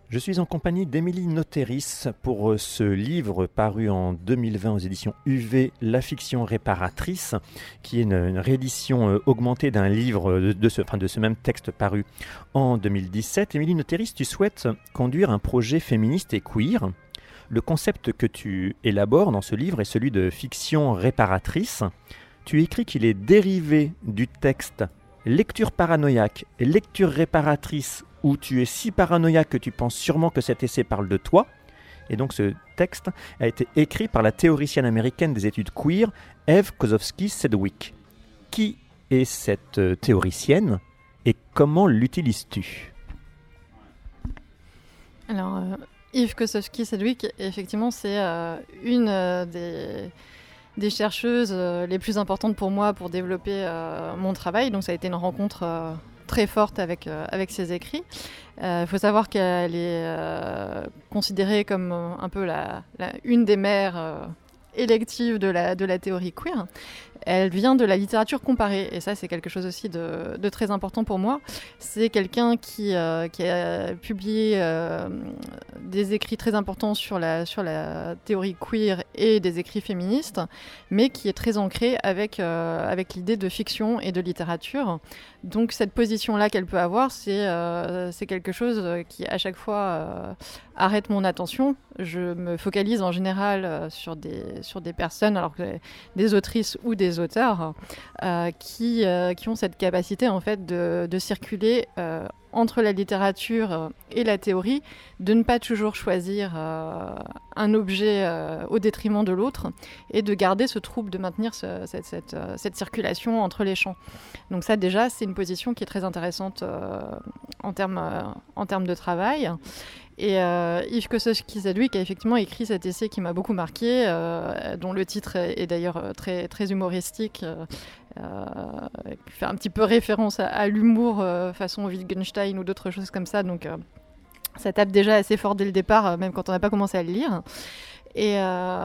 Je suis en compagnie d'Émilie Noteris pour ce livre paru en 2020 aux éditions UV, La fiction réparatrice, qui est une réédition augmentée d'un livre de ce même texte paru en 2017. Émilie Noteris, tu souhaites conduire un projet féministe et queer. Le concept que tu élabores dans ce livre est celui de fiction réparatrice. Tu écris qu'il est dérivé du texte lecture paranoïaque et lecture réparatrice où tu es si paranoïaque que tu penses sûrement que cet essai parle de toi. Et donc ce texte a été écrit par la théoricienne américaine des études queer, Eve Kosofsky-Sedgwick. Qui est cette théoricienne et comment l'utilises-tu ? Alors, Eve Kosofsky-Sedgwick, effectivement, c'est une des chercheuses les plus importantes pour moi pour développer mon travail. Donc ça a été une rencontre très forte avec ses écrits. Il faut savoir qu'elle est considérée comme un peu une des mères électives de la théorie queer. Elle vient de la littérature comparée, et ça c'est quelque chose aussi de très important pour moi. C'est quelqu'un qui a publié des écrits très importants sur la théorie queer et des écrits féministes, mais qui est très ancré avec l'idée de fiction et de littérature. Donc cette position-là qu'elle peut avoir, c'est quelque chose qui à chaque fois arrête mon attention. Je me focalise en général sur des personnes, alors que des autrices ou des auteurs qui ont cette capacité en fait de circuler entre la littérature et la théorie, de ne pas toujours choisir un objet au détriment de l'autre et de garder ce trouble, de maintenir cette circulation entre les champs. Donc ça déjà, c'est une position qui est très intéressante en termes de travail. Et Eve Kosofsky-Sedgwick a effectivement écrit cet essai qui m'a beaucoup marqué, dont le titre est d'ailleurs très, très humoristique, qui fait un petit peu référence à l'humour façon Wittgenstein ou d'autres choses comme ça. Donc ça tape déjà assez fort dès le départ, même quand on n'a pas commencé à le lire. Et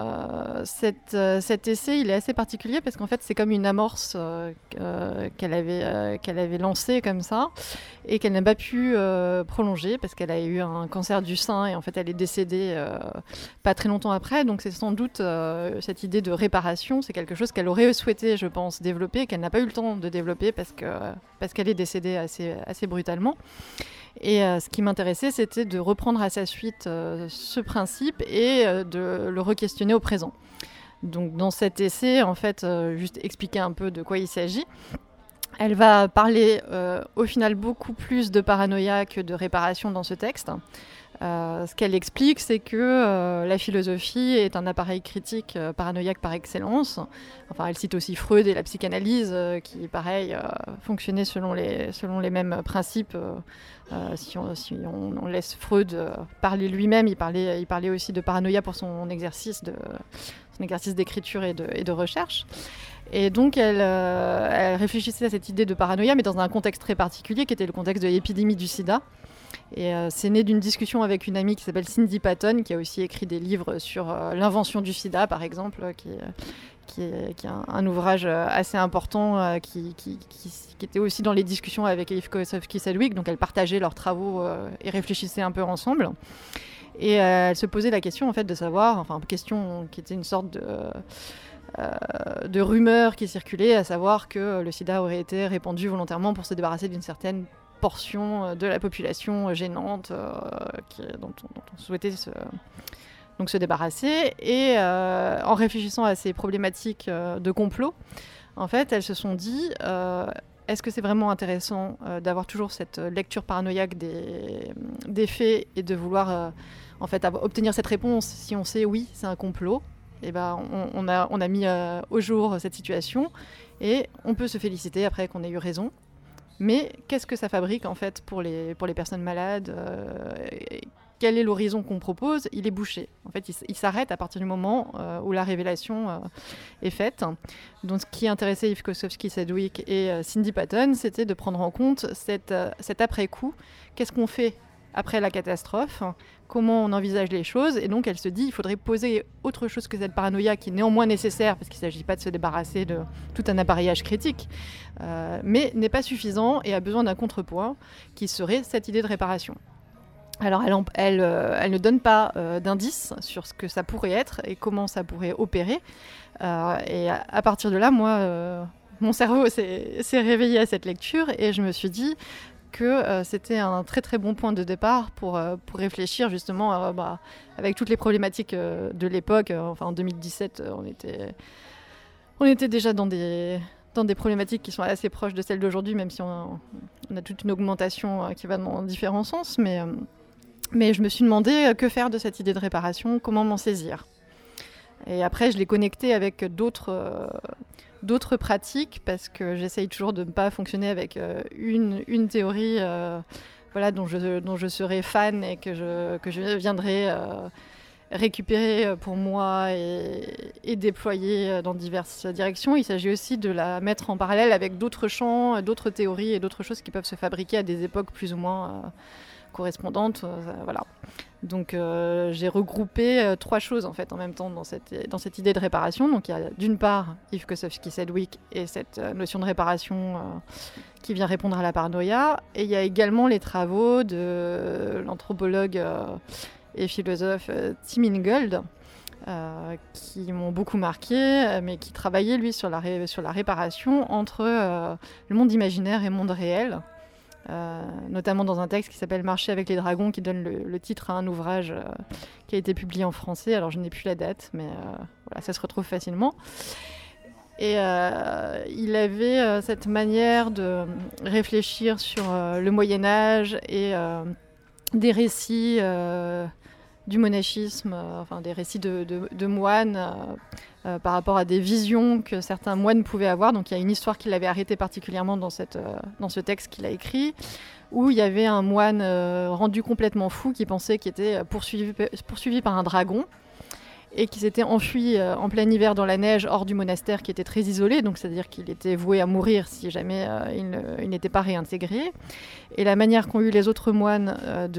cet essai, il est assez particulier parce qu'en fait, c'est comme une amorce qu'elle avait lancée comme ça et qu'elle n'a pas pu prolonger parce qu'elle a eu un cancer du sein et en fait, elle est décédée pas très longtemps après. Donc, c'est sans doute cette idée de réparation, c'est quelque chose qu'elle aurait souhaité, je pense, développer et qu'elle n'a pas eu le temps de développer parce qu'elle est décédée assez brutalement. Et ce qui m'intéressait, c'était de reprendre à sa suite ce principe et de le re-questionner au présent. Donc dans cet essai, en fait, juste expliquer un peu de quoi il s'agit. Elle va parler au final beaucoup plus de paranoïa que de réparation dans ce texte. Ce qu'elle explique, c'est que la philosophie est un appareil critique paranoïaque par excellence. Enfin, elle cite aussi Freud et la psychanalyse, qui, pareil, fonctionnaient selon les mêmes principes. Si on laisse Freud parler lui-même, il parlait aussi de paranoïa pour son exercice d'écriture et de recherche. Et donc, elle réfléchissait à cette idée de paranoïa, mais dans un contexte très particulier, qui était le contexte de l'épidémie du sida. Et c'est né d'une discussion avec une amie qui s'appelle Cindy Patton, qui a aussi écrit des livres sur l'invention du sida, par exemple, qui est un ouvrage assez important qui était aussi dans les discussions avec Eve Kosofsky-Sedgwick. Donc, elles partageaient leurs travaux et réfléchissaient un peu ensemble. Et elle se posait la question, en fait, de savoir, enfin, question qui était une sorte de rumeur qui circulait, à savoir que le sida aurait été répandu volontairement pour se débarrasser d'une certaine portion de la population gênante dont on souhaitait se débarrasser. Et en réfléchissant à ces problématiques de complot, en fait, elles se sont dit est-ce que c'est vraiment intéressant d'avoir toujours cette lecture paranoïaque des faits et de vouloir en fait, obtenir cette réponse si on sait oui, c'est un complot. Et ben, on a mis au jour cette situation et on peut se féliciter après qu'on ait eu raison. Mais qu'est-ce que ça fabrique en fait pour les personnes malades quel est l'horizon qu'on propose ? Il est bouché. En fait, il s'arrête à partir du moment où la révélation est faite. Donc, ce qui intéressait Eve Kosofsky-Sedgwick et Cindy Patton, c'était de prendre en compte cet après-coup. Qu'est-ce qu'on fait après la catastrophe ? Comment on envisage les choses ? Et donc, elle se dit, il faudrait poser autre chose que cette paranoïa qui est néanmoins nécessaire, parce qu'il ne s'agit pas de se débarrasser de tout un appareillage critique, mais n'est pas suffisant et a besoin d'un contrepoids qui serait cette idée de réparation. Alors, elle ne donne pas d'indices sur ce que ça pourrait être et comment ça pourrait opérer. Et à partir de là, moi, mon cerveau s'est réveillé à cette lecture et je me suis dit que c'était un très très bon point de départ pour réfléchir justement avec toutes les problématiques de l'époque. Enfin, en 2017, on était déjà dans des problématiques qui sont assez proches de celles d'aujourd'hui, même si on a toute une augmentation qui va dans différents sens. Mais je me suis demandé que faire de cette idée de réparation, comment m'en saisir. Et après, je l'ai connecté avec d'autres pratiques, parce que j'essaye toujours de ne pas fonctionner avec une théorie dont je serai fan et que je viendrai récupérer pour moi et déployer dans diverses directions. Il s'agit aussi de la mettre en parallèle avec d'autres champs, d'autres théories et d'autres choses qui peuvent se fabriquer à des époques plus ou moins correspondantes. Voilà. Donc j'ai regroupé 3 choses en fait en même temps dans cette idée de réparation. Donc il y a d'une part Yves Kosofsky-Sedgwick et cette notion de réparation qui vient répondre à la paranoïa. Et il y a également les travaux de l'anthropologue et philosophe Tim Ingold, qui m'ont beaucoup marqué, mais qui travaillait lui sur la réparation entre le monde imaginaire et le monde réel. Notamment dans un texte qui s'appelle Marcher avec les dragons, qui donne le titre à un ouvrage qui a été publié en français. Alors je n'ai plus la date, mais voilà, ça se retrouve facilement. Et il avait cette manière de réfléchir sur le Moyen-Âge et des récits du monachisme, des récits de moines par rapport à des visions que certains moines pouvaient avoir. Donc il y a une histoire qui l'avait arrêté particulièrement dans ce texte qu'il a écrit, où il y avait un moine rendu complètement fou qui pensait qu'il était poursuivi par un dragon et qui s'était enfui en plein hiver dans la neige hors du monastère, qui était très isolé, donc c'est-à-dire qu'il était voué à mourir si jamais il n'était pas réintégré. Et la manière qu'ont eu les autres moines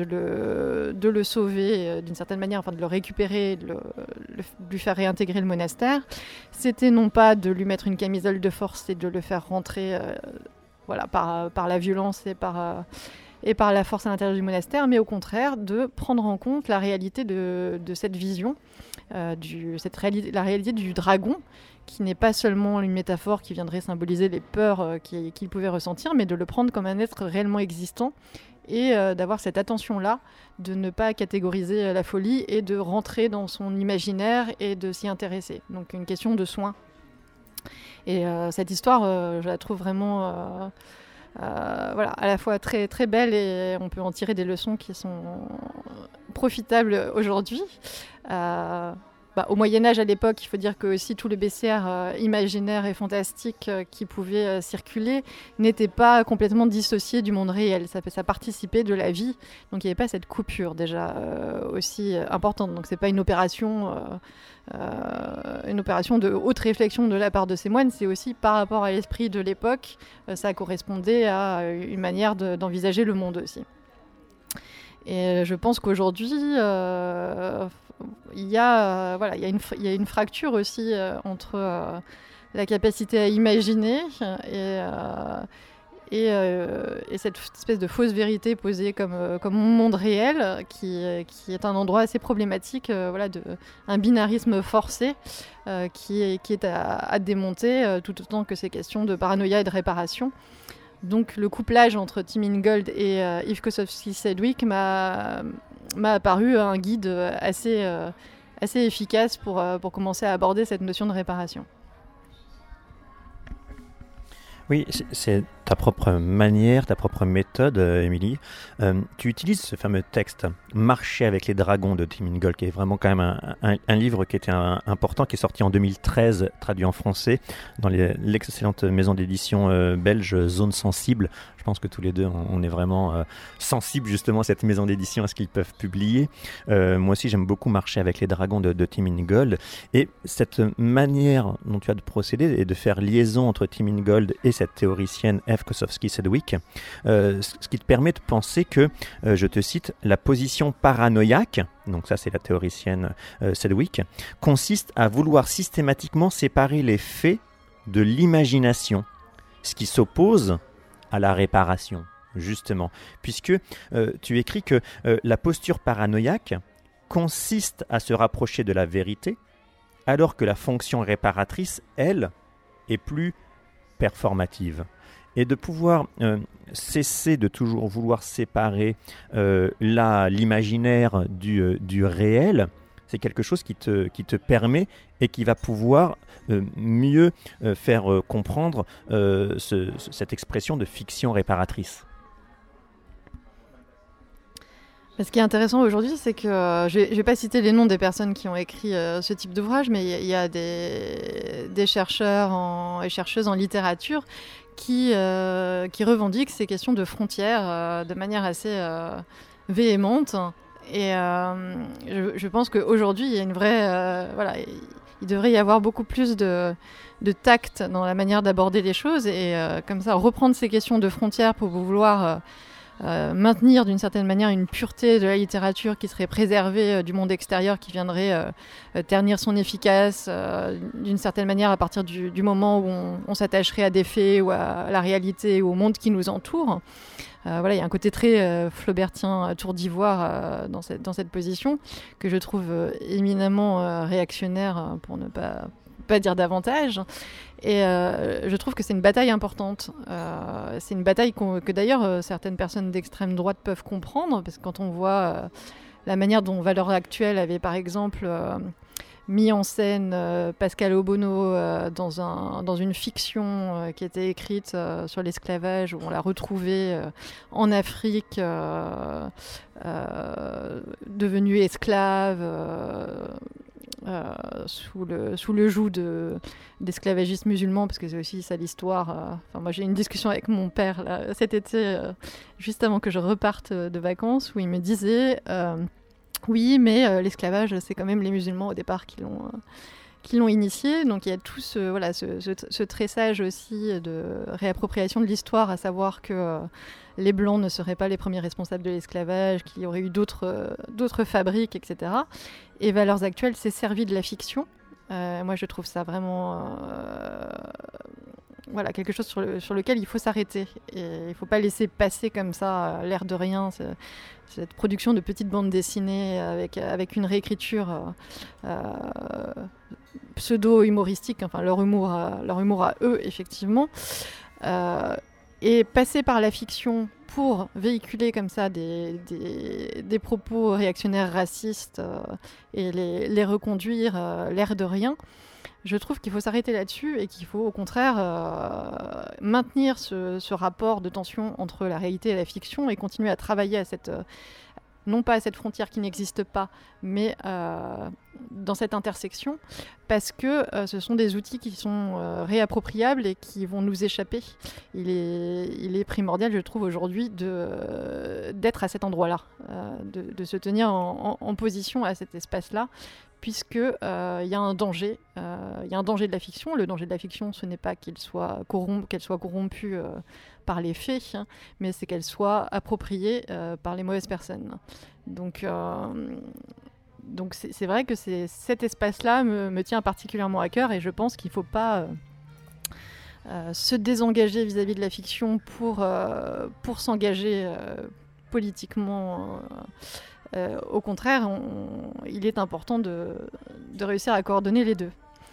de le sauver d'une certaine manière, de le récupérer, de lui faire réintégrer le monastère, c'était non pas de lui mettre une camisole de force et de le faire rentrer par la violence et par la force à l'intérieur du monastère, mais au contraire de prendre en compte la réalité de cette vision, la réalité du dragon, qui n'est pas seulement une métaphore qui viendrait symboliser les peurs qu'il pouvait ressentir, mais de le prendre comme un être réellement existant et d'avoir cette attention-là, de ne pas catégoriser la folie et de rentrer dans son imaginaire et de s'y intéresser. Donc une question de soin. Et cette histoire, je la trouve vraiment à la fois très, très belle, et on peut en tirer des leçons qui sont profitables aujourd'hui. Au Moyen-Âge, à l'époque, il faut dire que aussi tout le bestiaire imaginaire et fantastique qui pouvait circuler n'était pas complètement dissocié du monde réel. Ça participait de la vie. Donc il n'y avait pas cette coupure déjà aussi importante. Donc ce n'est pas une opération de haute réflexion de la part de ces moines. C'est aussi par rapport à l'esprit de l'époque. Ça correspondait à une manière d'envisager le monde aussi. Et je pense qu'aujourd'hui, il y a une fracture aussi entre la capacité à imaginer et cette espèce de fausse vérité posée comme monde réel, qui est un endroit assez problématique, un binarisme forcé qui est à démonter, tout autant que ces questions de paranoïa et de réparation. Donc le couplage entre Tim Ingold et Yves Kosofsky-Sedgwick m'a apparu un guide assez efficace pour commencer à aborder cette notion de réparation. Oui, c'est ta propre manière, ta propre méthode, Émilie. Tu utilises ce fameux texte « Marcher avec les dragons » de Tim Ingold, qui est vraiment quand même un livre qui était important, qui est sorti en 2013, traduit en français, dans l'excellente maison d'édition belge Zone Sensible. Je pense que tous les deux, on est vraiment sensibles justement à cette maison d'édition, à ce qu'ils peuvent publier. Moi aussi, j'aime beaucoup Marcher avec les dragons de Tim Ingold. Et cette manière dont tu as de procéder et de faire liaison entre Tim Ingold et cette théoricienne F. Kosofsky-Sedgwick, ce qui te permet de penser que, je te cite, la position paranoïaque, donc ça c'est la théoricienne Sedgwick, consiste à vouloir systématiquement séparer les faits de l'imagination, ce qui s'oppose à la réparation. justement, puisque tu écris que la posture paranoïaque consiste à se rapprocher de la vérité, alors que la fonction réparatrice, elle, est plus performative. Et de pouvoir cesser de toujours vouloir séparer l'imaginaire du réel, c'est quelque chose qui te permet et qui va pouvoir mieux faire comprendre cette expression de fiction réparatrice. Ce qui est intéressant aujourd'hui, c'est que je ne vais pas citer les noms des personnes qui ont écrit ce type d'ouvrage, mais il y a des chercheurs et chercheuses en littérature qui revendiquent ces questions de frontières de manière assez véhémente. Et je pense qu'aujourd'hui, il y a une vraie... il devrait y avoir beaucoup plus de tact dans la manière d'aborder les choses et comme ça, reprendre ces questions de frontières pour vouloir... maintenir d'une certaine manière une pureté de la littérature qui serait préservée du monde extérieur, qui viendrait ternir son efficace d'une certaine manière à partir du moment où on s'attacherait à des faits ou à la réalité ou au monde qui nous entoure. Il y a un côté très flaubertien, tour d'ivoire dans cette position que je trouve éminemment réactionnaire pour ne pas dire davantage. Et je trouve que c'est une bataille importante. C'est une bataille que d'ailleurs certaines personnes d'extrême droite peuvent comprendre, parce que quand on voit la manière dont Valeurs Actuelles avait par exemple mis en scène Pascal Obono dans une fiction qui était écrite sur l'esclavage, où on l'a retrouvé en Afrique devenu esclave sous le joug d'esclavagistes musulmans, parce que c'est aussi ça l'histoire. Moi j'ai eu une discussion avec mon père là, cet été, juste avant que je reparte de vacances, où il me disait oui, mais l'esclavage, c'est quand même les musulmans au départ qui l'ont initié. Donc il y a tout ce tressage aussi de réappropriation de l'histoire, à savoir que les Blancs ne seraient pas les premiers responsables de l'esclavage, qu'il y aurait eu d'autres fabriques, etc. Et Valeurs Actuelles s'est servi de la fiction. Moi, je trouve ça vraiment quelque chose sur lequel il faut s'arrêter. Et il ne faut pas laisser passer comme ça, l'air de rien, cette production de petites bandes dessinées avec une réécriture pseudo-humoristique, enfin leur humour à eux, effectivement. Et passer par la fiction pour véhiculer comme ça des propos réactionnaires racistes et les reconduire l'air de rien, je trouve qu'il faut s'arrêter là-dessus et qu'il faut au contraire maintenir ce rapport de tension entre la réalité et la fiction et continuer à travailler à non pas à cette frontière qui n'existe pas, mais dans cette intersection, parce que ce sont des outils qui sont réappropriables et qui vont nous échapper. Il est primordial, je trouve, aujourd'hui d'être à cet endroit-là, de se tenir en position à cet espace-là, puisqu'il y a un danger. Il y a un danger de la fiction. Le danger de la fiction, ce n'est pas qu'elle soit corrompue par les faits, mais c'est qu'elle soit appropriée par les mauvaises personnes. Donc c'est vrai que cet espace-là me tient particulièrement à cœur, et je pense qu'il ne faut pas se désengager vis-à-vis de la fiction pour s'engager politiquement. Au contraire, il est important de réussir à coordonner les deux.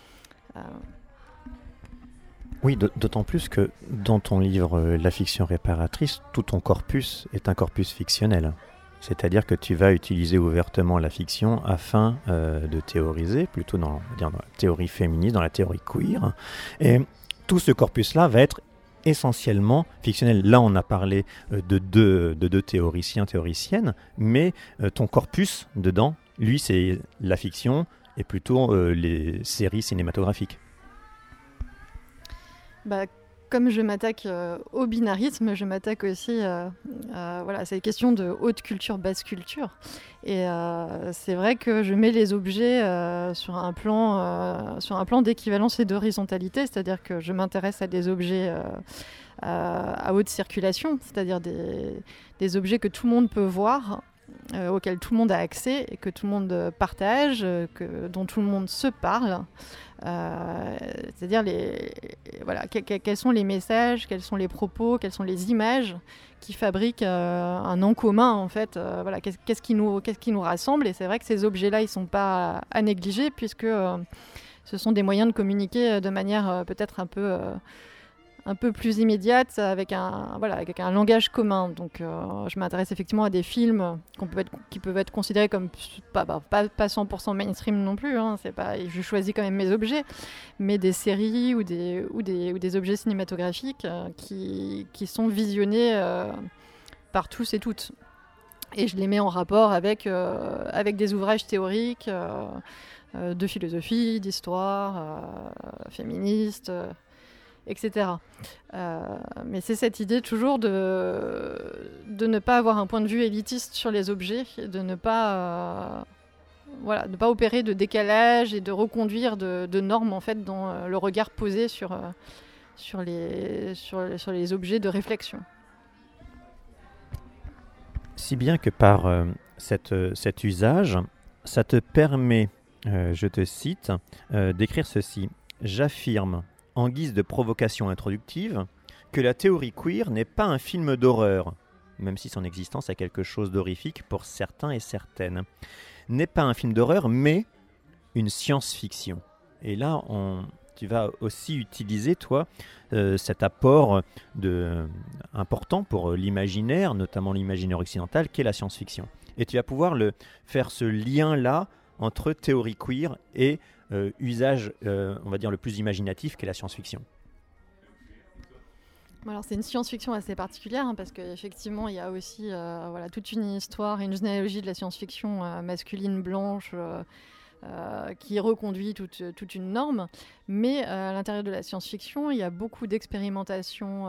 Oui, d'autant plus que dans ton livre La fiction réparatrice, tout ton corpus est un corpus fictionnel. C'est-à-dire que tu vas utiliser ouvertement la fiction afin de théoriser, plutôt dans la théorie féministe, dans la théorie queer. Et tout ce corpus-là va être essentiellement fictionnel. Là, on a parlé de deux théoriciens, théoriciennes, mais ton corpus dedans, lui, c'est la fiction et plutôt les séries cinématographiques. Comme je m'attaque au binarisme, je m'attaque aussi à ces questions de haute culture, basse culture. Et c'est vrai que je mets les objets sur un plan d'équivalence et d'horizontalité, c'est-à-dire que je m'intéresse à des objets à haute circulation, c'est-à-dire des objets que tout le monde peut voir, auquel tout le monde a accès et que tout le monde partage, dont tout le monde se parle. C'est-à-dire quels sont les messages, quels sont les propos, quelles sont les images qui fabriquent un nom commun en fait. Qu'est-ce qui nous rassemble, et c'est vrai que ces objets-là ils sont pas à négliger puisque ce sont des moyens de communiquer de manière peut-être un peu plus immédiate avec un langage commun. Donc je m'intéresse effectivement à des films qui peuvent être considérés comme pas 100% mainstream non plus, hein, je choisis quand même mes objets, mais des séries ou des objets cinématographiques qui sont visionnés par tous et toutes. Et je les mets en rapport avec des ouvrages théoriques de philosophie, d'histoire, féministes, etc. Mais c'est cette idée toujours de ne pas avoir un point de vue élitiste sur les objets, de ne pas opérer de décalage et de reconduire de normes en fait dans le regard posé sur les objets de réflexion. Si bien que par cet usage, ça te permet, je te cite, d'écrire ceci. J'affirme, en guise de provocation introductive, que la théorie queer n'est pas un film d'horreur, même si son existence a quelque chose d'horrifique pour certains et certaines. N'est pas un film d'horreur, mais une science-fiction. Et là, tu vas aussi utiliser, toi, cet apport important pour l'imaginaire, notamment l'imaginaire occidental, qu'est la science-fiction. Et tu vas pouvoir faire ce lien-là entre théorie queer et usage, on va dire, le plus imaginatif qu'est la science-fiction. Alors c'est une science-fiction assez particulière hein, parce qu'effectivement il y a aussi toute une histoire et une généalogie de la science-fiction masculine blanche qui reconduit toute une norme, mais à l'intérieur de la science-fiction il y a beaucoup d'expérimentations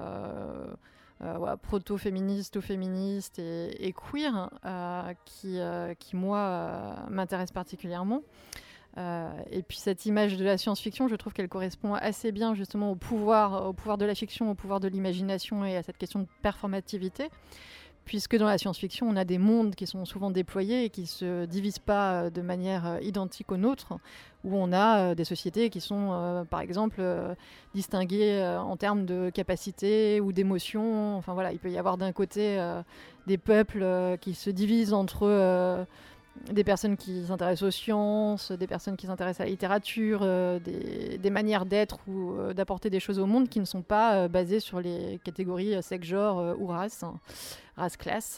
proto-féministes ou féministes et queer qui moi m'intéressent particulièrement. Et puis cette image de la science-fiction, je trouve qu'elle correspond assez bien justement au pouvoir de la fiction, au pouvoir de l'imagination et à cette question de performativité, puisque dans la science-fiction, on a des mondes qui sont souvent déployés et qui ne se divisent pas de manière identique aux nôtres, où on a des sociétés qui sont, par exemple, distinguées en termes de capacité ou d'émotion. Enfin voilà, il peut y avoir d'un côté des peuples qui se divisent entre des personnes qui s'intéressent aux sciences, des personnes qui s'intéressent à la littérature, des manières d'être ou d'apporter des choses au monde qui ne sont pas basées sur les catégories sexe, genre ou race, classe.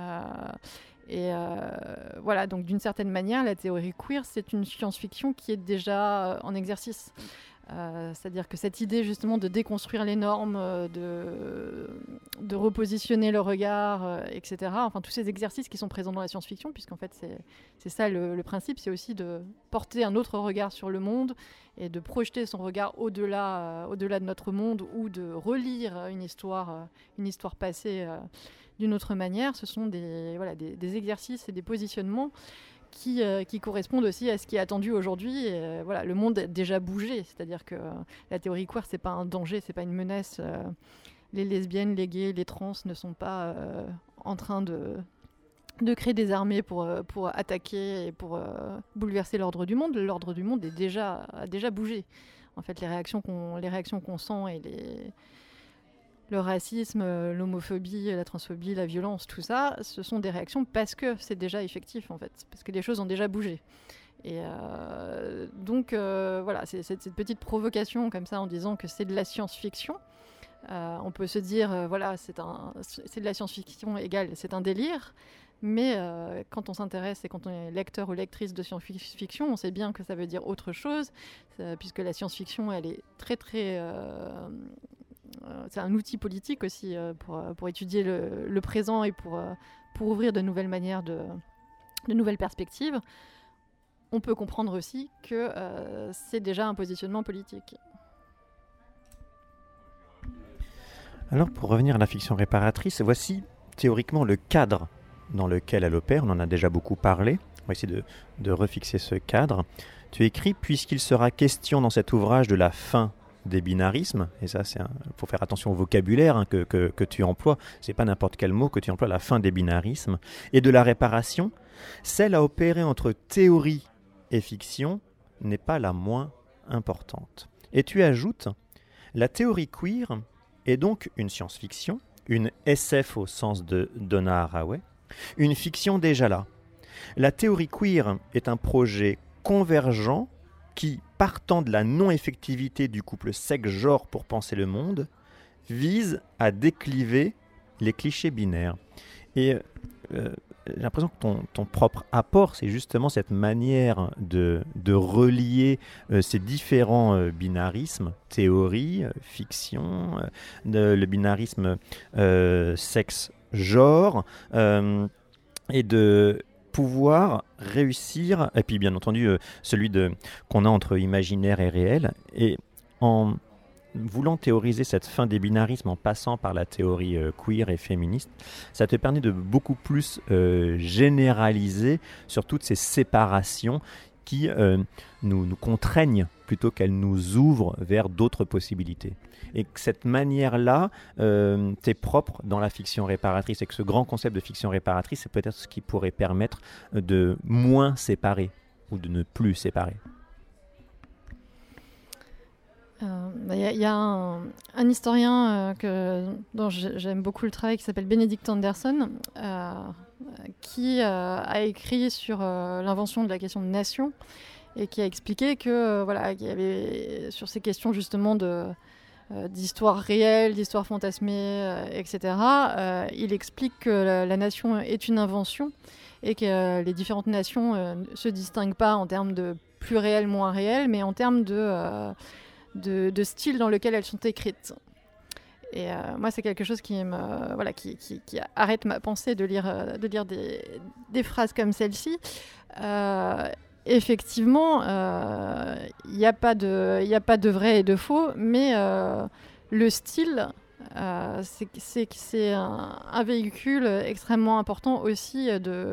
Donc d'une certaine manière, la théorie queer, c'est une science-fiction qui est déjà en exercice. C'est-à-dire que cette idée justement de déconstruire les normes, de repositionner le regard, etc. Enfin tous ces exercices qui sont présents dans la science-fiction, puisqu'en fait c'est ça le principe, c'est aussi de porter un autre regard sur le monde et de projeter son regard au-delà de notre monde ou de relire une histoire passée d'une autre manière. Ce sont des exercices et des positionnements qui correspondent aussi à ce qui est attendu aujourd'hui. Le monde a déjà bougé, c'est-à-dire que la théorie queer, c'est pas un danger, c'est pas une menace. Les lesbiennes, les gays, les trans ne sont pas en train de créer des armées pour attaquer et pour bouleverser l'ordre du monde. L'ordre du monde a déjà bougé. En fait, les réactions qu'on sent et le racisme, l'homophobie, la transphobie, la violence, tout ça, ce sont des réactions parce que c'est déjà effectif, en fait, parce que les choses ont déjà bougé. Et c'est cette petite provocation comme ça en disant que c'est de la science-fiction. On peut se dire, c'est de la science-fiction égale, c'est un délire. Mais quand on s'intéresse et quand on est lecteur ou lectrice de science-fiction, on sait bien que ça veut dire autre chose, puisque la science-fiction, elle est très, très... c'est un outil politique aussi pour étudier le présent et pour ouvrir de nouvelles manières, de nouvelles perspectives. On peut comprendre aussi que c'est déjà un positionnement politique. Alors pour revenir à la fiction réparatrice, voici théoriquement le cadre dans lequel elle opère. On en a déjà beaucoup parlé. On va essayer de refixer ce cadre. Tu écris « Puisqu'il sera question dans cet ouvrage de la fin des binarismes, et ça, faut faire attention au vocabulaire que tu emploies, c'est pas n'importe quel mot que tu emploies, la fin des binarismes, et de la réparation, celle à opérer entre théorie et fiction n'est pas la moins importante. Et tu ajoutes, la théorie queer est donc une science-fiction, une SF au sens de Donna Haraway, une fiction déjà là. La théorie queer est un projet convergent qui, partant de la non-effectivité du couple sexe-genre pour penser le monde, vise à décliver les clichés binaires. Et j'ai l'impression que ton propre apport, c'est justement cette manière de relier ces différents binarismes, théorie, fiction, le binarisme sexe-genre, et de pouvoir réussir, et puis bien entendu celui qu'on a entre imaginaire et réel, et en voulant théoriser cette fin des binarismes en passant par la théorie queer et féministe, ça te permet de beaucoup plus généraliser sur toutes ces séparations qui nous contraignent plutôt qu'elles nous ouvrent vers d'autres possibilités. Et que cette manière-là t'est propre dans la fiction réparatrice, et que ce grand concept de fiction réparatrice, c'est peut-être ce qui pourrait permettre de moins séparer ou de ne plus séparer. Il y a un historien dont j'aime beaucoup le travail qui s'appelle Benedict Anderson qui a écrit sur l'invention de la question de nation et qui a expliqué que qu'il y avait sur ces questions justement d'histoire réelle, d'histoire fantasmée, etc. Il explique que la nation est une invention et que les différentes nations ne se distinguent pas en termes de plus réel, moins réel, mais en termes de style dans lequel elles sont écrites. Et moi, c'est quelque chose qui arrête ma pensée de lire des phrases comme celle-ci. Effectivement, il n'y a pas de vrai et de faux, mais le style, c'est un véhicule extrêmement important aussi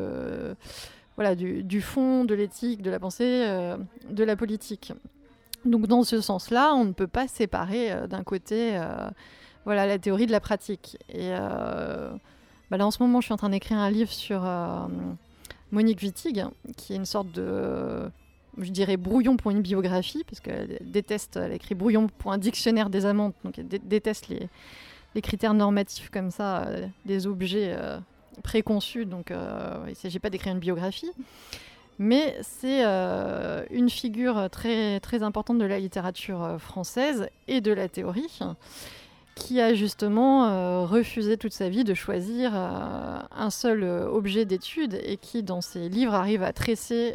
du fond, de l'éthique, de la pensée, de la politique. Donc dans ce sens-là, on ne peut pas séparer d'un côté la théorie de la pratique. Et là, en ce moment, je suis en train d'écrire un livre sur Monique Wittig, qui est une sorte de, je dirais, brouillon pour une biographie, parce qu'elle déteste, elle écrit brouillon pour un dictionnaire des amantes, donc elle déteste les critères normatifs comme ça, des objets préconçus, donc il ne s'agit pas d'écrire une biographie. Mais c'est une figure très, très importante de la littérature française et de la théorie, qui a justement refusé toute sa vie de choisir un seul objet d'étude et qui, dans ses livres, arrive à tresser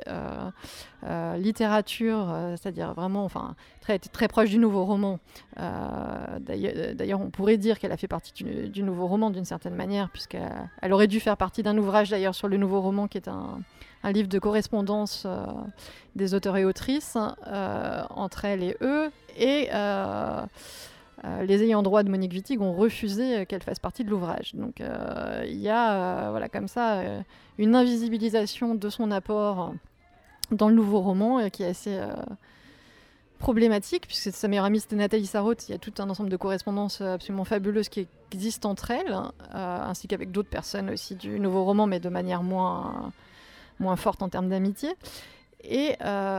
littérature, c'est-à-dire vraiment très, très proche du nouveau roman. D'ailleurs, on pourrait dire qu'elle a fait partie du nouveau roman d'une certaine manière, puisqu'elle aurait dû faire partie d'un ouvrage d'ailleurs sur le nouveau roman, qui est un livre de correspondance des auteurs et autrices entre elle et eux. Et les ayants droit de Monique Wittig ont refusé qu'elle fasse partie de l'ouvrage. Donc il y a comme ça une invisibilisation de son apport dans le nouveau roman qui est assez problématique, puisque sa meilleure amie c'était Nathalie Sarraute. Il y a tout un ensemble de correspondances absolument fabuleuses qui existent entre elles, ainsi qu'avec d'autres personnes aussi du nouveau roman, mais de manière moins forte en termes d'amitié. Et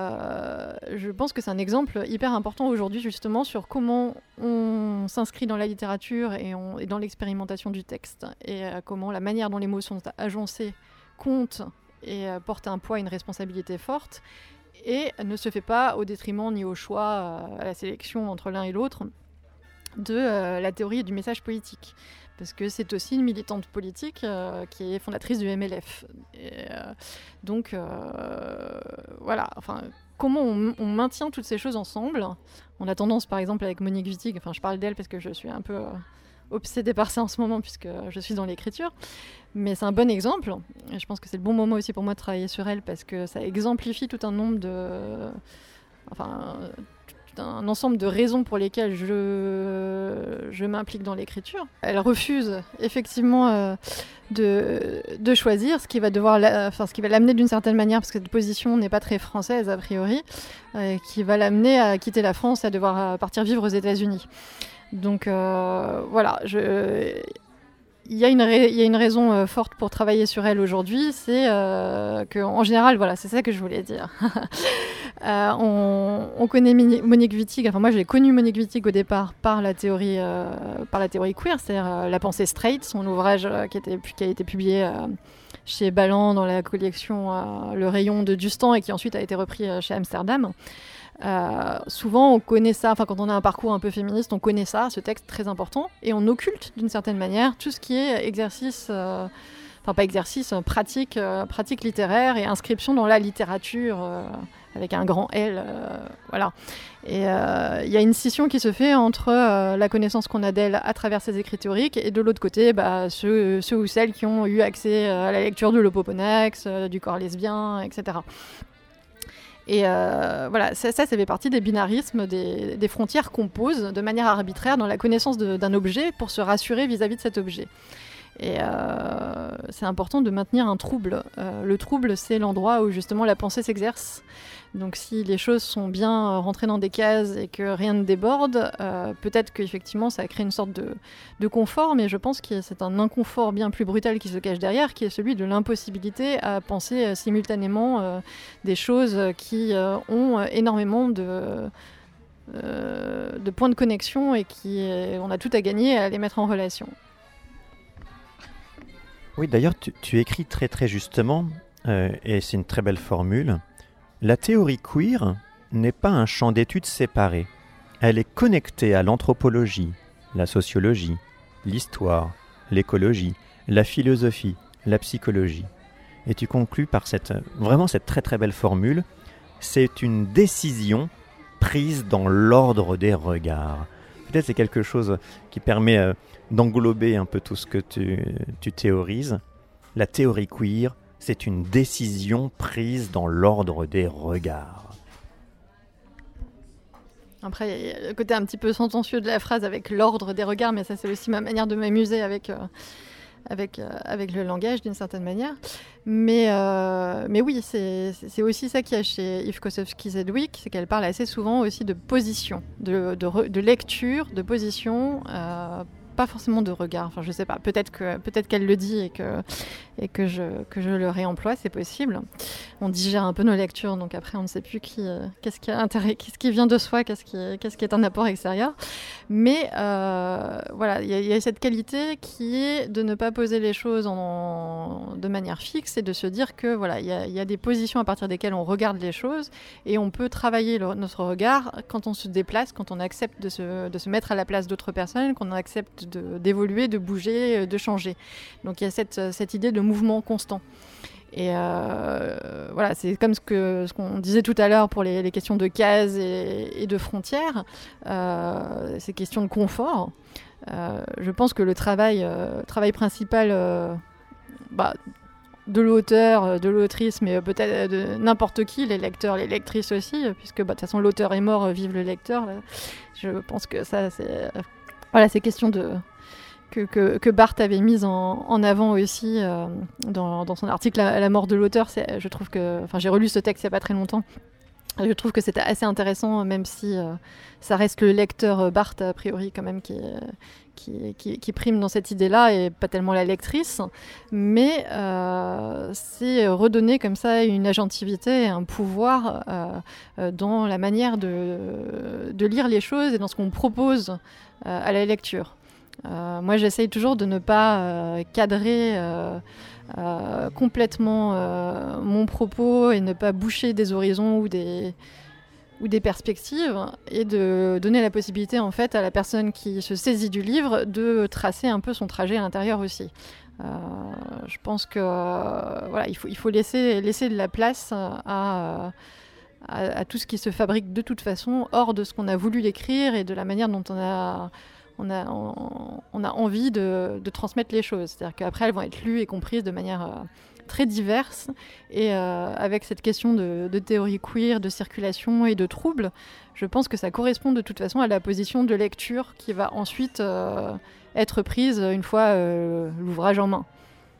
je pense que c'est un exemple hyper important aujourd'hui justement sur comment on s'inscrit dans la littérature et dans l'expérimentation du texte, et comment la manière dont les mots sont agencés compte et porte un poids et une responsabilité forte, et ne se fait pas au détriment ni au choix, à la sélection entre l'un et l'autre de la théorie et du message politique. Parce que c'est aussi une militante politique qui est fondatrice du MLF. Et, donc, comment on maintient toutes ces choses ensemble. On a tendance, par exemple, avec Monique Wittig, je parle d'elle parce que je suis un peu obsédée par ça en ce moment, puisque je suis dans l'écriture. Mais c'est un bon exemple. Et je pense que c'est le bon moment aussi pour moi de travailler sur elle, parce que ça exemplifie tout un nombre un ensemble de raisons pour lesquelles je m'implique dans l'écriture. Elle refuse effectivement de choisir ce qui va ce qui va l'amener d'une certaine manière, parce que cette position n'est pas très française a priori, qui va l'amener à quitter la France et à devoir partir vivre aux États-Unis. Donc voilà, il y a une raison forte pour travailler sur elle aujourd'hui, c'est qu'en général, voilà, c'est ça que je voulais dire. On connaît Monique Wittig, enfin moi j'ai connu Monique Wittig au départ par la théorie queer, c'est-à-dire La pensée straight, son ouvrage qui a été publié chez Ballant dans la collection Le Rayon de Dustan et qui ensuite a été repris chez Amsterdam. Souvent on connaît ça, enfin quand on a un parcours un peu féministe, on connaît ça, ce texte très important, et on occulte d'une certaine manière tout ce qui est exercice, pratique littéraire et inscription dans la littérature avec un grand L, voilà. Et il y a une scission qui se fait entre la connaissance qu'on a d'elle à travers ses écrits théoriques et de l'autre côté, ceux ou celles qui ont eu accès à la lecture de l'Opoponax, du corps lesbien, etc. Et voilà, ça fait partie des binarismes, des frontières qu'on pose de manière arbitraire dans la connaissance d'un objet pour se rassurer vis-à-vis de cet objet. Et c'est important de maintenir un trouble. Le trouble, c'est l'endroit où justement la pensée s'exerce. Donc si les choses sont bien rentrées dans des cases et que rien ne déborde, peut-être qu'effectivement ça crée une sorte de confort, mais je pense que c'est un inconfort bien plus brutal qui se cache derrière, qui est celui de l'impossibilité à penser simultanément des choses qui ont énormément de points de connexion et on a tout à gagner à les mettre en relation. Oui, d'ailleurs, tu écris très très justement, et c'est une très belle formule, la théorie queer n'est pas un champ d'études séparé. Elle est connectée à l'anthropologie, la sociologie, l'histoire, l'écologie, la philosophie, la psychologie. Et tu conclus par cette très très belle formule, c'est une décision prise dans l'ordre des regards. Peut-être c'est quelque chose qui permet d'englober un peu tout ce que tu théorises. La théorie queer, c'est une décision prise dans l'ordre des regards. Après, il y a le côté un petit peu sentencieux de la phrase avec l'ordre des regards, mais ça c'est aussi ma manière de m'amuser avec le langage d'une certaine manière. Mais oui, c'est aussi ça qu'il y a chez Eve Kosowski-Sedgwick, c'est qu'elle parle assez souvent aussi de position, de lecture, de position, pas forcément de regard. Enfin, je sais pas, peut-être qu'elle le dit et que je le réemploie, c'est possible. On digère un peu nos lectures, donc après on ne sait plus qu'est-ce qui a intérêt, qu'est-ce qui vient de soi, qu'est-ce qui est un apport extérieur. Mais voilà, il y a cette qualité qui est de ne pas poser les choses de manière fixe et de se dire que voilà, il y a des positions à partir desquelles on regarde les choses et on peut travailler notre regard quand on se déplace, quand on accepte de se mettre à la place d'autres personnes, qu'on accepte d'évoluer, de bouger, de changer. Donc il y a cette idée de mouvement constant. Et voilà, c'est comme ce qu'on disait tout à l'heure pour les questions de cases et de frontières, ces questions de confort. Je pense que le travail principal de l'auteur, de l'autrice, mais peut-être de n'importe qui, les lecteurs, les lectrices aussi, puisque de toute façon l'auteur est mort, vive le lecteur. Là. Je pense que ça, c'est... Voilà, ces questions que Barthes avait mise en avant aussi dans son article La mort de l'auteur. Je trouve que, j'ai relu ce texte il n'y a pas très longtemps. Je trouve que c'était assez intéressant, même si ça reste le lecteur Barthes a priori quand même qui prime dans cette idée-là et pas tellement la lectrice. Mais c'est redonner comme ça une agentivité, un pouvoir dans la manière de lire les choses et dans ce qu'on propose à la lecture. Moi, j'essaye toujours de ne pas cadrer complètement mon propos et ne pas boucher des horizons ou des perspectives et de donner la possibilité en fait à la personne qui se saisit du livre de tracer un peu son trajet à l'intérieur aussi. Je pense que voilà, il faut laisser de la place à tout ce qui se fabrique de toute façon hors de ce qu'on a voulu l'écrire et de la manière dont on a envie de transmettre les choses. C'est-à-dire qu'après, elles vont être lues et comprises de manière très diverses. Et avec cette question de théorie queer, de circulation et de troubles, je pense que ça correspond de toute façon à la position de lecture qui va ensuite être prise une fois l'ouvrage en main.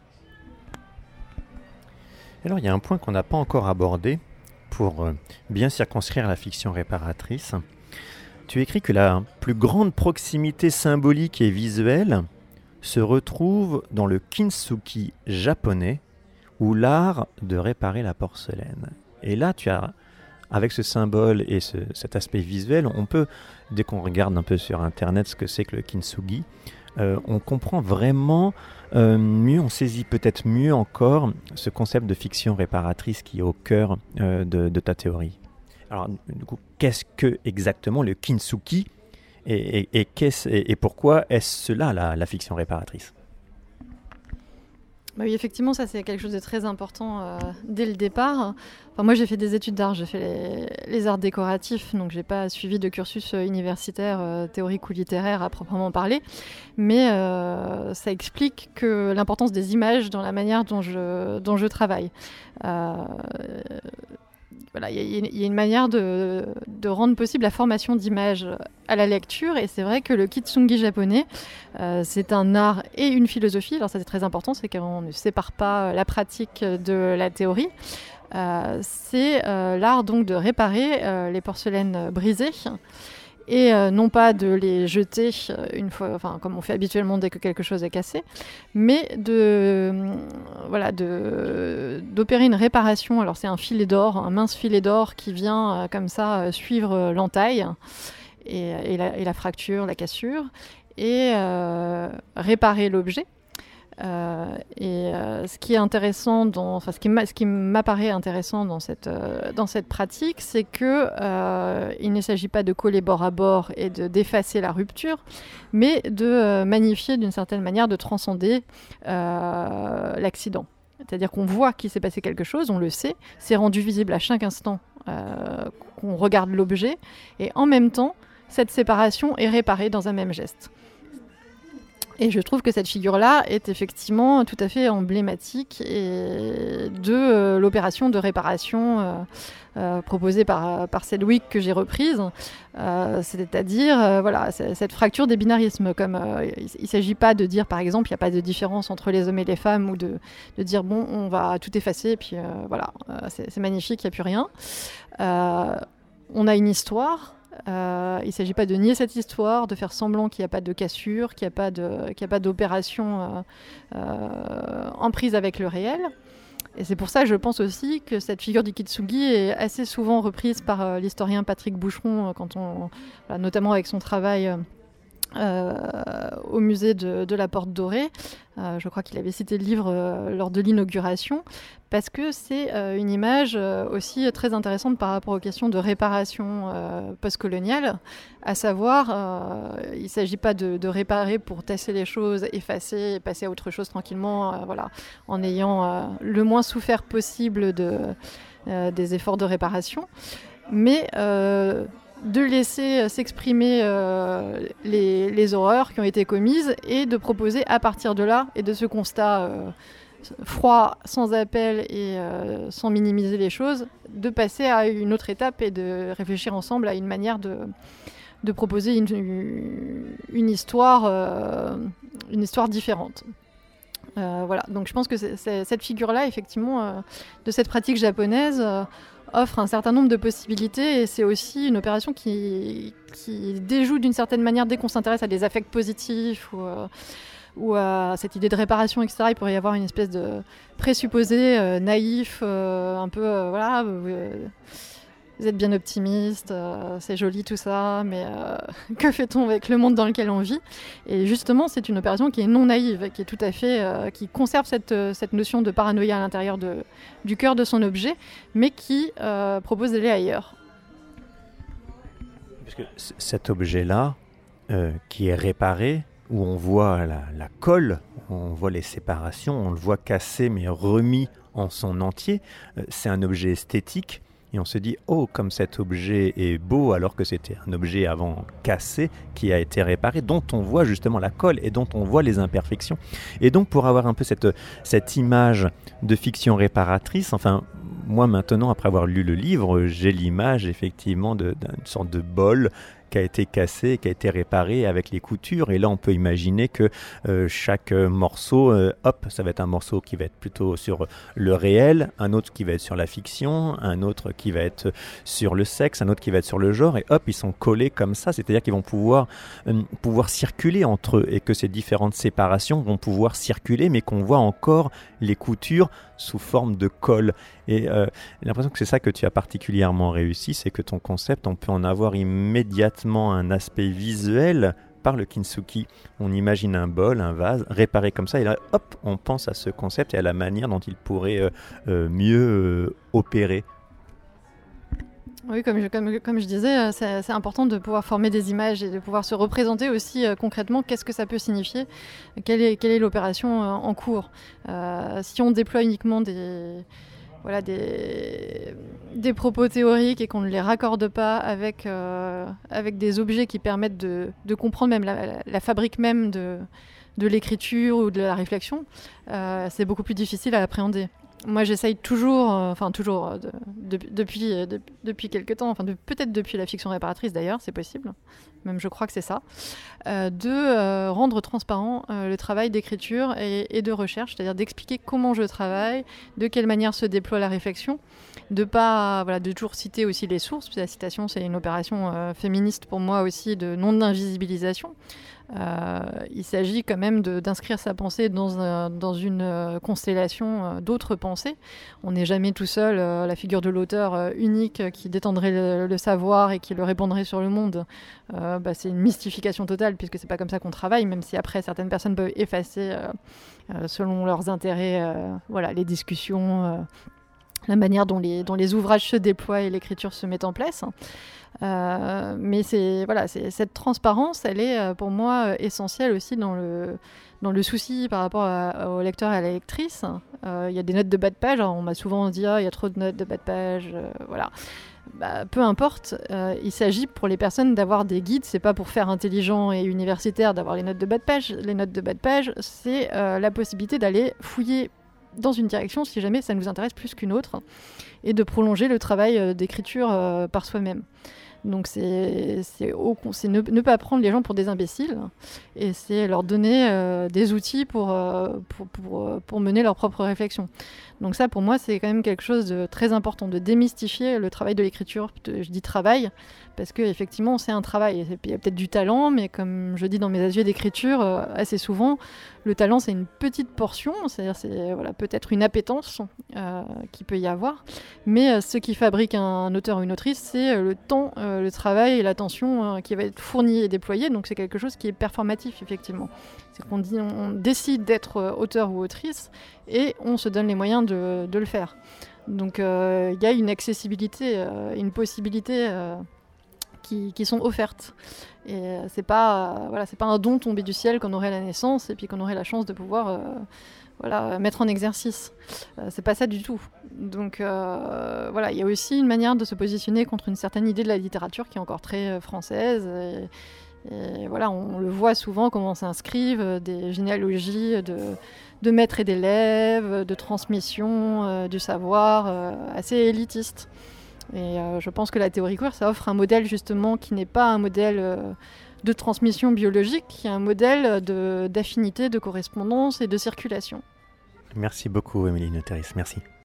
Alors, il y a un point qu'on n'a pas encore abordé pour bien circonscrire la fiction réparatrice. Tu écris que la plus grande proximité symbolique et visuelle se retrouve dans le kintsugi japonais, ou l'art de réparer la porcelaine. Et là, avec ce symbole et cet aspect visuel, on peut, dès qu'on regarde un peu sur Internet ce que c'est que le kintsugi, on comprend vraiment mieux, on saisit peut-être mieux encore ce concept de fiction réparatrice qui est au cœur de ta théorie. Alors, du coup, qu'est-ce que exactement le kintsugi et pourquoi est-ce cela la fiction réparatrice ? Oui, effectivement, ça c'est quelque chose de très important dès le départ. Enfin, moi j'ai fait des études d'art, j'ai fait les arts décoratifs, donc j'ai pas suivi de cursus universitaire théorique ou littéraire à proprement parler, mais ça explique que l'importance des images dans la manière dont je travaille. Voilà, il y a une manière de rendre possible la formation d'images à la lecture, et c'est vrai que le kintsugi japonais, c'est un art et une philosophie. Alors ça c'est très important, c'est qu'on ne sépare pas la pratique de la théorie. C'est l'art donc de réparer les porcelaines brisées, et non pas de les jeter une fois, enfin comme on fait habituellement dès que quelque chose est cassé, mais d'opérer une réparation. Alors c'est un filet d'or, un mince filet d'or qui vient comme ça suivre l'entaille et la fracture, la cassure, et réparer l'objet. Ce qui est intéressant, ce qui m'apparaît intéressant dans cette pratique, c'est que il ne s'agit pas de coller bord à bord et d'effacer la rupture, mais de magnifier d'une certaine manière, de transcender l'accident. C'est-à-dire qu'on voit qu'il s'est passé quelque chose, on le sait, c'est rendu visible à chaque instant qu'on regarde l'objet, et en même temps, cette séparation est réparée dans un même geste. Et je trouve que cette figure-là est effectivement tout à fait emblématique de l'opération de réparation proposée par Sedgwick, que j'ai reprise. C'est-à-dire cette fracture des binarismes. Il ne s'agit pas de dire, par exemple, il n'y a pas de différence entre les hommes et les femmes, ou de dire, bon, on va tout effacer, et puis c'est magnifique, il n'y a plus rien. On a une histoire. Il ne s'agit pas de nier cette histoire, de faire semblant qu'il n'y a pas de cassure, qu'il n'y a pas d'opération en prise avec le réel. Et c'est pour ça que je pense aussi que cette figure du kintsugi est assez souvent reprise par l'historien Patrick Boucheron, notamment avec son travail au musée de la Porte Dorée. Je crois qu'il avait cité le livre lors de l'inauguration, parce que c'est une image aussi très intéressante par rapport aux questions de réparation postcoloniale, à savoir, il ne s'agit pas de réparer pour tasser les choses, effacer et passer à autre chose tranquillement, en ayant le moins souffert possible des efforts de réparation, mais de laisser s'exprimer les horreurs qui ont été commises, et de proposer à partir de là, et de ce constat froid, sans appel et sans minimiser les choses, de passer à une autre étape et de réfléchir ensemble à une manière de proposer une histoire différente. Donc je pense que cette figure-là, effectivement, de cette pratique japonaise, offre un certain nombre de possibilités, et c'est aussi une opération qui déjoue d'une certaine manière, dès qu'on s'intéresse à des affects positifs ou à cette idée de réparation, etc. Il pourrait y avoir une espèce de présupposé naïf, un peu, vous êtes bien optimiste, c'est joli tout ça, mais que fait-on avec le monde dans lequel on vit ? Et justement, c'est une opération qui est non naïve, qui est tout à fait, qui conserve cette notion de paranoïa à l'intérieur du cœur de son objet, mais qui propose d'aller ailleurs. Parce que cet objet-là, qui est réparé, où on voit la colle, on voit les séparations, on le voit cassé mais remis en son entier, c'est un objet esthétique et on se dit « Oh, comme cet objet est beau », alors que c'était un objet avant cassé qui a été réparé, dont on voit justement la colle et dont on voit les imperfections. Et donc pour avoir un peu cette image de fiction réparatrice, enfin moi maintenant après avoir lu le livre, j'ai l'image effectivement d'une sorte de bol qui a été cassé, qui a été réparé avec les coutures. Et là, on peut imaginer que chaque morceau, ça va être un morceau qui va être plutôt sur le réel, un autre qui va être sur la fiction, un autre qui va être sur le sexe, un autre qui va être sur le genre. Et hop, ils sont collés comme ça. C'est-à-dire qu'ils vont pouvoir circuler entre eux et que ces différentes séparations vont pouvoir circuler, mais qu'on voit encore les coutures sous forme de colle. Et j'ai l'impression que c'est ça que tu as particulièrement réussi, c'est que ton concept, on peut en avoir immédiatement un aspect visuel par le kintsugi. On imagine un bol, un vase, réparé comme ça, et là, hop, on pense à ce concept et à la manière dont il pourrait mieux opérer. Oui, comme je disais, c'est important de pouvoir former des images et de pouvoir se représenter aussi concrètement qu'est-ce que ça peut signifier, quelle est l'opération en cours. Si on déploie uniquement des propos théoriques et qu'on ne les raccorde pas avec des objets qui permettent de comprendre même la fabrique même de l'écriture ou de la réflexion, c'est beaucoup plus difficile à appréhender. Moi, j'essaye toujours, depuis quelques temps, peut-être depuis la fiction réparatrice d'ailleurs, c'est possible, même je crois que c'est ça, de rendre transparent le travail d'écriture et de recherche, c'est-à-dire d'expliquer comment je travaille, de quelle manière se déploie la réflexion, de toujours citer aussi les sources, parce que la citation c'est une opération féministe pour moi aussi de non-invisibilisation. Il s'agit quand même d'inscrire sa pensée dans une constellation d'autres pensées. On n'est jamais tout seul, la figure de l'auteur unique qui détendrait le savoir et qui le répandrait sur le monde. C'est une mystification totale puisque c'est pas comme ça qu'on travaille, même si après certaines personnes peuvent effacer selon leurs intérêts les discussions, la manière dont les ouvrages se déploient et l'écriture se met en place. Mais cette transparence, elle est pour moi essentielle aussi dans le souci par rapport au lecteur et à la lectrice. Il y a des notes de bas de page, on m'a souvent dit il y a trop de notes de bas de page, voilà. Peu importe, il s'agit pour les personnes d'avoir des guides, c'est pas pour faire intelligent et universitaire d'avoir les notes de bas de page. Les notes de bas de page, c'est la possibilité d'aller fouiller dans une direction si jamais ça nous intéresse plus qu'une autre et de prolonger le travail d'écriture par soi-même. Donc c'est ne pas prendre les gens pour des imbéciles et c'est leur donner des outils pour mener leur propre réflexion. Donc ça pour moi c'est quand même quelque chose de très important, de démystifier le travail de l'écriture. Je dis travail parce qu'effectivement c'est un travail, et il y a peut-être du talent, mais comme je dis dans mes ateliers d'écriture assez souvent, le talent c'est une petite portion, c'est-à-dire c'est peut-être une appétence qu'il peut y avoir, mais ce qui fabrique un auteur ou une autrice c'est le temps, le travail et l'attention qui va être fourni et déployé, donc c'est quelque chose qui est performatif effectivement. C'est qu'on décide d'être auteur ou autrice et on se donne les moyens de le faire. Donc il y a une accessibilité, une possibilité qui sont offertes. Et c'est pas un don tombé du ciel qu'on aurait à la naissance et puis qu'on aurait la chance de pouvoir mettre en exercice. C'est pas ça du tout. Donc il y a aussi une manière de se positionner contre une certaine idée de la littérature qui est encore très française. Et on le voit souvent comment s'inscrivent des généalogies de maîtres et d'élèves, de transmission du savoir assez élitistes. Et je pense que la théorie queer, ça offre un modèle justement qui n'est pas un modèle de transmission biologique, qui est un modèle d'affinité, de correspondance et de circulation. Merci beaucoup, Émilie Noteris. Merci.